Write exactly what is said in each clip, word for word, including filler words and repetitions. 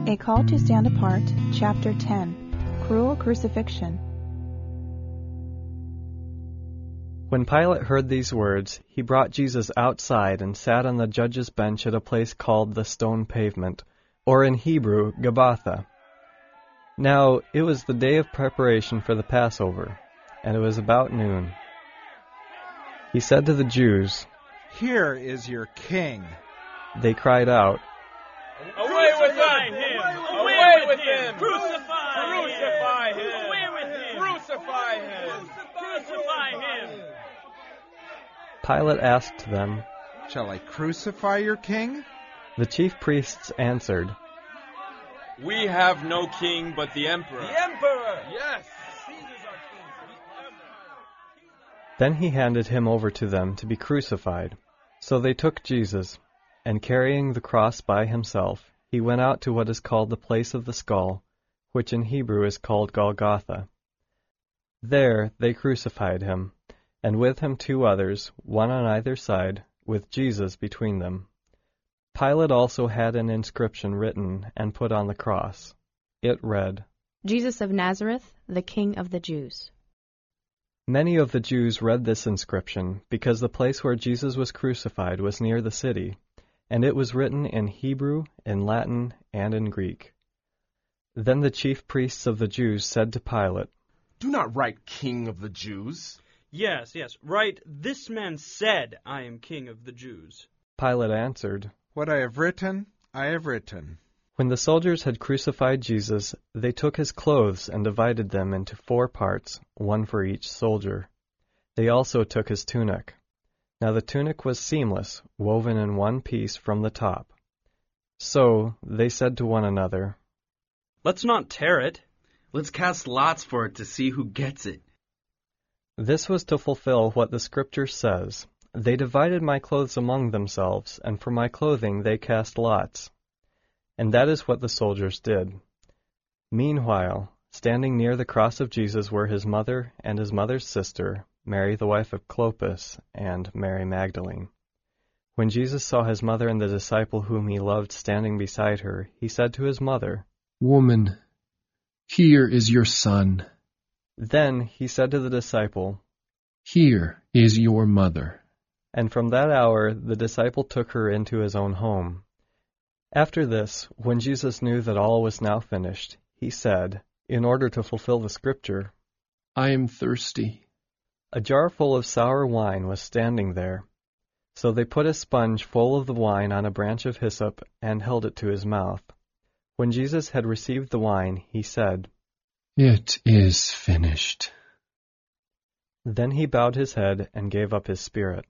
A Call to Stand Apart, Chapter ten, Cruel Crucifixion. When Pilate heard these words, he brought Jesus outside and sat on the judge's bench at a place called the Stone Pavement, or in Hebrew, Gabbatha. Now it was the day of preparation for the Passover, and it was about noon. He said to the Jews, "Here is your king." They cried out, "Away with him! Away with him! Crucify him! Crucify him! Away with him! Crucify him! Crucify him!" Pilate asked them, "Shall I crucify your king?" The chief priests answered, "We have no king but the emperor." The emperor! Yes! Then he handed him over to them to be crucified. So they took Jesus, and carrying the cross by himself, he went out to what is called the place of the skull, which in Hebrew is called Golgotha. There they crucified him, and with him two others, one on either side, with Jesus between them. Pilate also had an inscription written and put on the cross. It read, Jesus of Nazareth, the King of the Jews. Many of the Jews read this inscription because the place where Jesus was crucified was near the city, and it was written in Hebrew, in Latin, and in Greek. Then the chief priests of the Jews said to Pilate, "Do not write King of the Jews." Yes, yes, write, "This man said, I am King of the Jews." Pilate answered, "What I have written, I have written." When the soldiers had crucified Jesus, they took his clothes and divided them into four parts, one for each soldier. They also took his tunic. Now the tunic was seamless, woven in one piece from the top. So they said to one another, "Let's not tear it. Let's cast lots for it to see who gets it." This was to fulfill what the Scripture says, "They divided my clothes among themselves, and for my clothing they cast lots." And that is what the soldiers did. Meanwhile, standing near the cross of Jesus were his mother and his mother's sister, Mary the wife of Clopas, and Mary Magdalene. When Jesus saw his mother and the disciple whom he loved standing beside her, he said to his mother, "Woman, here is your son." Then he said to the disciple, "Here is your mother." And from that hour the disciple took her into his own home. After this, when Jesus knew that all was now finished, he said, in order to fulfill the Scripture, "I am thirsty." A jar full of sour wine was standing there. So they put a sponge full of the wine on a branch of hyssop and held it to his mouth. When Jesus had received the wine, he said, "It is finished." Then he bowed his head and gave up his spirit.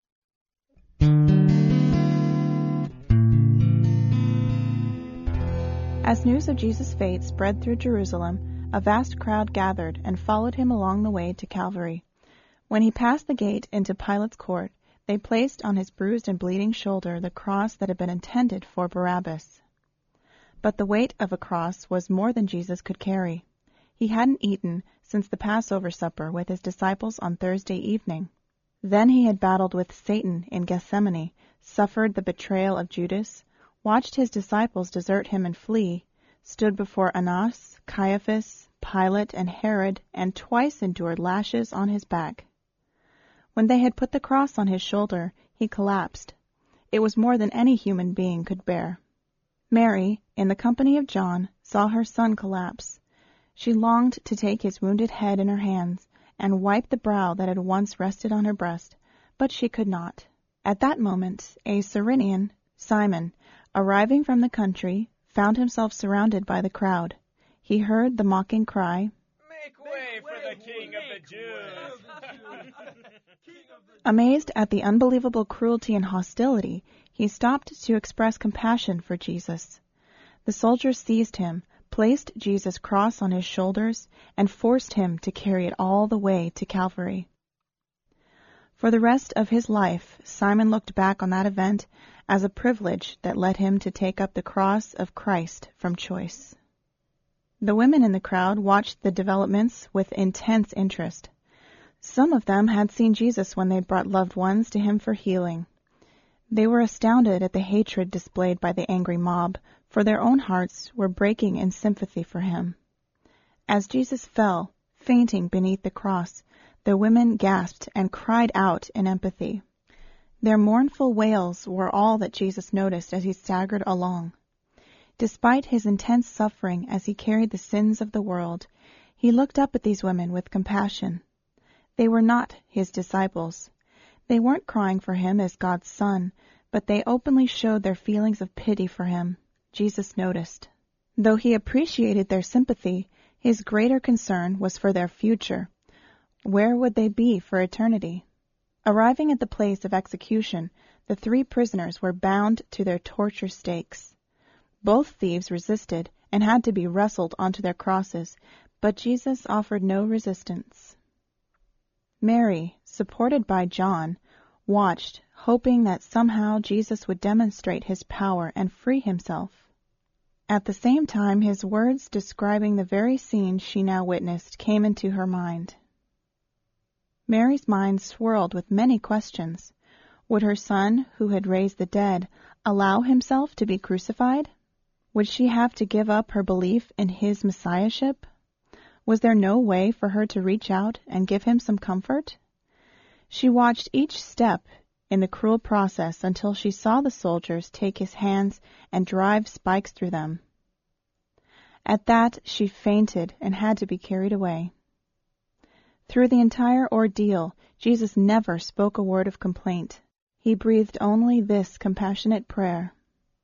As news of Jesus' fate spread through Jerusalem, a vast crowd gathered and followed him along the way to Calvary. When he passed the gate into Pilate's court, they placed on his bruised and bleeding shoulder the cross that had been intended for Barabbas. But the weight of a cross was more than Jesus could carry. He hadn't eaten since the Passover supper with his disciples on Thursday evening. Then he had battled with Satan in Gethsemane, suffered the betrayal of Judas, watched his disciples desert him and flee, stood before Annas, Caiaphas, Pilate, and Herod, and twice endured lashes on his back. When they had put the cross on his shoulder, he collapsed. It was more than any human being could bear. Mary, in the company of John, saw her son collapse. She longed to take his wounded head in her hands and wipe the brow that had once rested on her breast, but she could not. At that moment, a Cyrenian, Simon, arriving from the country, found himself surrounded by the crowd. He heard the mocking cry, "Make way for the King of the Jews!" Amazed at the unbelievable cruelty and hostility, he stopped to express compassion for Jesus. The soldiers seized him, placed Jesus' cross on his shoulders, and forced him to carry it all the way to Calvary. For the rest of his life, Simon looked back on that event as a privilege that led him to take up the cross of Christ from choice. The women in the crowd watched the developments with intense interest. Some of them had seen Jesus when they'd brought loved ones to him for healing. They were astounded at the hatred displayed by the angry mob, for their own hearts were breaking in sympathy for him. As Jesus fell, fainting beneath the cross, the women gasped and cried out in empathy. Their mournful wails were all that Jesus noticed as he staggered along. Despite his intense suffering as he carried the sins of the world, he looked up at these women with compassion. They were not his disciples. They weren't crying for him as God's son, but they openly showed their feelings of pity for him. Jesus noticed. Though he appreciated their sympathy, his greater concern was for their future. Where would they be for eternity? Arriving at the place of execution, the three prisoners were bound to their torture stakes. Both thieves resisted and had to be wrestled onto their crosses, but Jesus offered no resistance. Mary, supported by John, watched, hoping that somehow Jesus would demonstrate his power and free himself. At the same time, his words describing the very scene she now witnessed came into her mind. Mary's mind swirled with many questions. Would her son, who had raised the dead, allow himself to be crucified? Would she have to give up her belief in his messiahship? Was there no way for her to reach out and give him some comfort? She watched each step in the cruel process until she saw the soldiers take his hands and drive spikes through them. At that, she fainted and had to be carried away. Through the entire ordeal, Jesus never spoke a word of complaint. He breathed only this compassionate prayer.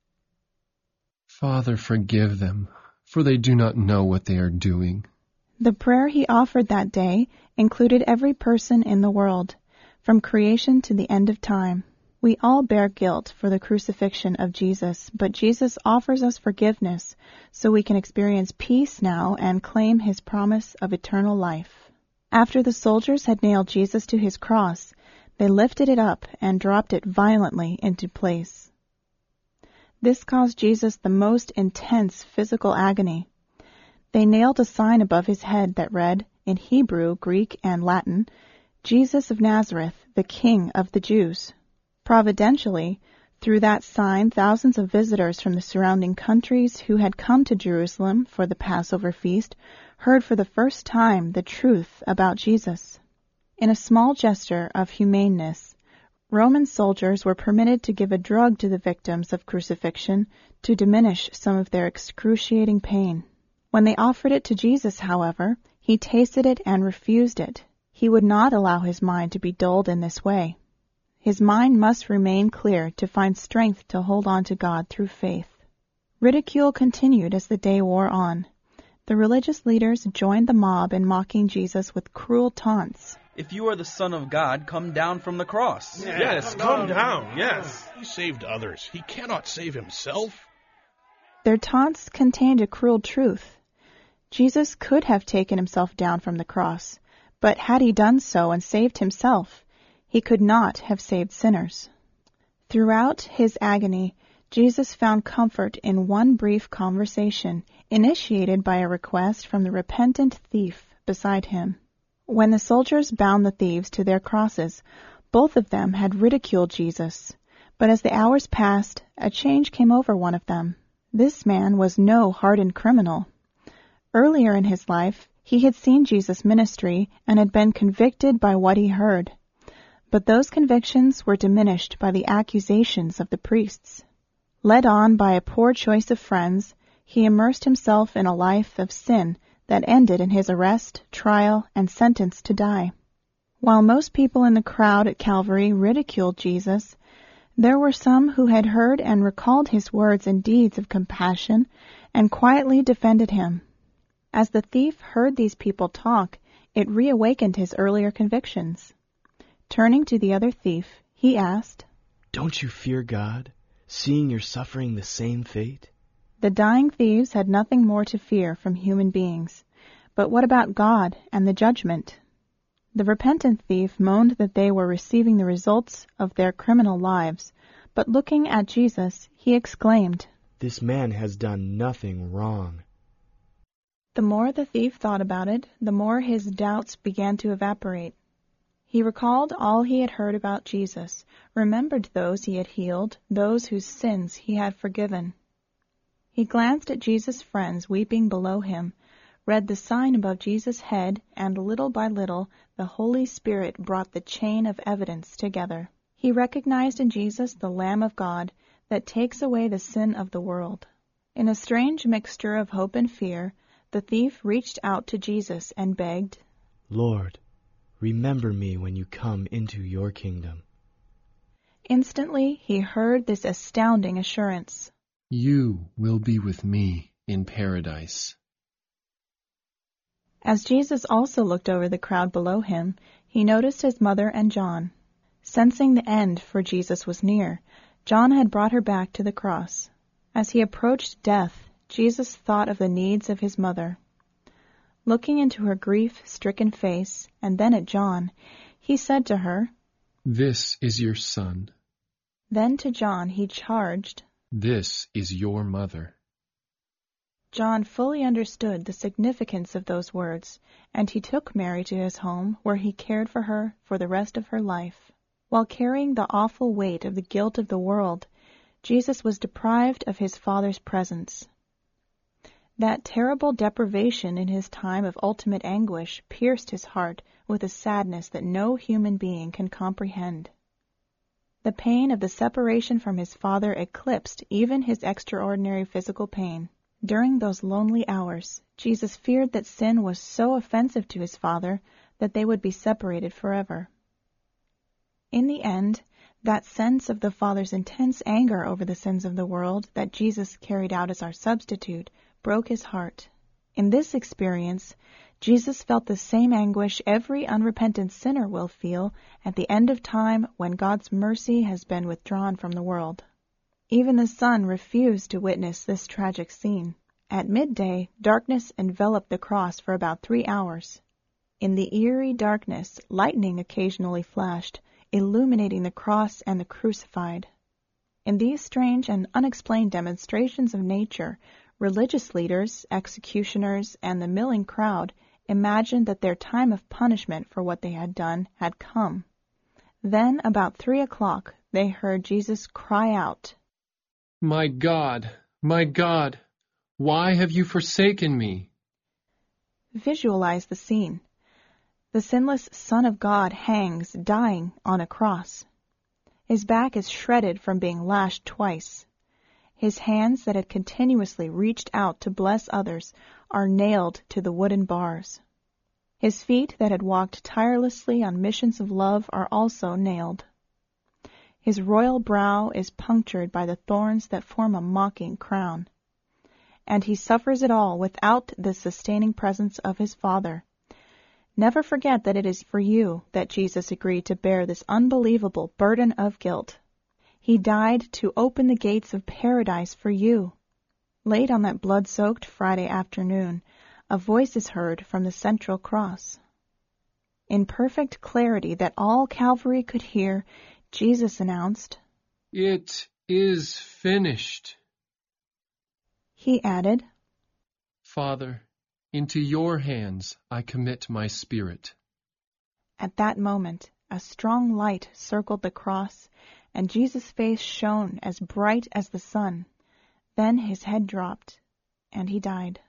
Father, forgive them, for they do not know what they are doing. The prayer he offered that day included every person in the world, from creation to the end of time. We all bear guilt for the crucifixion of Jesus, but Jesus offers us forgiveness so we can experience peace now and claim his promise of eternal life. After the soldiers had nailed Jesus to his cross, they lifted it up and dropped it violently into place. This caused Jesus the most intense physical agony. They nailed a sign above his head that read, in Hebrew, Greek, and Latin, Jesus of Nazareth, the King of the Jews. Providentially, through that sign, thousands of visitors from the surrounding countries who had come to Jerusalem for the Passover feast heard for the first time the truth about Jesus. In a small gesture of humaneness, Roman soldiers were permitted to give a drug to the victims of crucifixion to diminish some of their excruciating pain. When they offered it to Jesus, however, he tasted it and refused it. He would not allow his mind to be dulled in this way. His mind must remain clear to find strength to hold on to God through faith. Ridicule continued as the day wore on. The religious leaders joined the mob in mocking Jesus with cruel taunts. If you are the Son of God, come down from the cross. Yeah, yes, come down, yes. He saved others. He cannot save himself. Their taunts contained a cruel truth. Jesus could have taken himself down from the cross, but had he done so and saved himself, he could not have saved sinners. Throughout his agony, Jesus found comfort in one brief conversation initiated by a request from the repentant thief beside him. When the soldiers bound the thieves to their crosses, both of them had ridiculed Jesus, but as the hours passed, a change came over one of them. This man was no hardened criminal. Earlier in his life, he had seen Jesus' ministry and had been convicted by what he heard. But those convictions were diminished by the accusations of the priests. Led on by a poor choice of friends, he immersed himself in a life of sin that ended in his arrest, trial, and sentence to die. While most people in the crowd at Calvary ridiculed Jesus, there were some who had heard and recalled his words and deeds of compassion and quietly defended him. As the thief heard these people talk, it reawakened his earlier convictions. Turning to the other thief, he asked, "Don't you fear God, seeing you're suffering the same fate?" The dying thieves had nothing more to fear from human beings. But what about God and the judgment? The repentant thief moaned that they were receiving the results of their criminal lives, but looking at Jesus, he exclaimed, "This man has done nothing wrong." The more the thief thought about it, the more his doubts began to evaporate. He recalled all he had heard about Jesus, remembered those he had healed, those whose sins he had forgiven. He glanced at Jesus' friends weeping below him, read the sign above Jesus' head, and little by little the Holy Spirit brought the chain of evidence together. He recognized in Jesus the Lamb of God that takes away the sin of the world. In a strange mixture of hope and fear, the thief reached out to Jesus and begged, "Lord, remember me when you come into your kingdom." Instantly he heard this astounding assurance, "You will be with me in paradise." As Jesus also looked over the crowd below him, he noticed his mother and John. Sensing the end for Jesus was near, John had brought her back to the cross. As he approached death, Jesus thought of the needs of his mother. Looking into her grief-stricken face, and then at John, he said to her, "This is your son. Then to John he charged, This is your mother." John fully understood the significance of those words, and he took Mary to his home, where he cared for her for the rest of her life. While carrying the awful weight of the guilt of the world, Jesus was deprived of his Father's presence. That terrible deprivation in his time of ultimate anguish pierced his heart with a sadness that no human being can comprehend. The pain of the separation from his Father eclipsed even his extraordinary physical pain. During those lonely hours, Jesus feared that sin was so offensive to his Father that they would be separated forever. In the end, that sense of the Father's intense anger over the sins of the world that Jesus carried out as our substitute broke his heart. In this experience, Jesus felt the same anguish every unrepentant sinner will feel at the end of time when God's mercy has been withdrawn from the world. Even the sun refused to witness this tragic scene. At midday, darkness enveloped the cross for about three hours. In the eerie darkness, lightning occasionally flashed, illuminating the cross and the crucified. In these strange and unexplained demonstrations of nature, religious leaders, executioners, and the milling crowd imagined that their time of punishment for what they had done had come. Then, about three o'clock, they heard Jesus cry out, "My God, my God, why have you forsaken me?" Visualize the scene. The sinless Son of God hangs, dying, on a cross. His back is shredded from being lashed twice. His hands that had continuously reached out to bless others are nailed to the wooden bars. His feet that had walked tirelessly on missions of love are also nailed. His royal brow is punctured by the thorns that form a mocking crown. And he suffers it all without the sustaining presence of his Father. Never forget that it is for you that Jesus agreed to bear this unbelievable burden of guilt. He died to open the gates of paradise for you. Late on that blood-soaked Friday afternoon, a voice is heard from the central cross. In perfect clarity that all Calvary could hear, Jesus announced, "It is finished." He added, "Father, into your hands I commit my spirit." At that moment, a strong light circled the cross, and Jesus' face shone as bright as the sun. Then his head dropped, and he died.